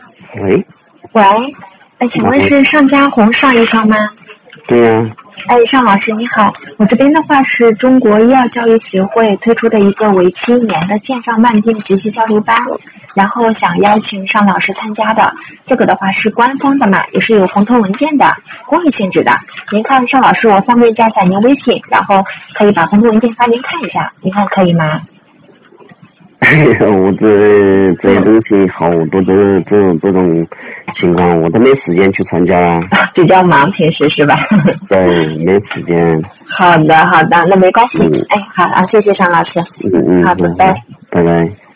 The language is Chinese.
喂， 喂，请问是尚家红尚医生吗？ 对呀、 尚老师你好，我这边的话是中国医药教育协会推出的一个为期1年的线上慢病学习交流班，然后想邀请尚老师参加的，这个的话是官方的嘛，也是有红头文件的，公益性质的。您看尚老师，我方便加一下您微信，然后可以把红头文件发您看一下，您看可以吗？ 我这些东西好多这种情况，我都没时间去参加啊。 比较忙，平时是吧？ 对，没时间。 好的，那没关系。好啊，谢谢尚老师。好，拜拜。 拜拜。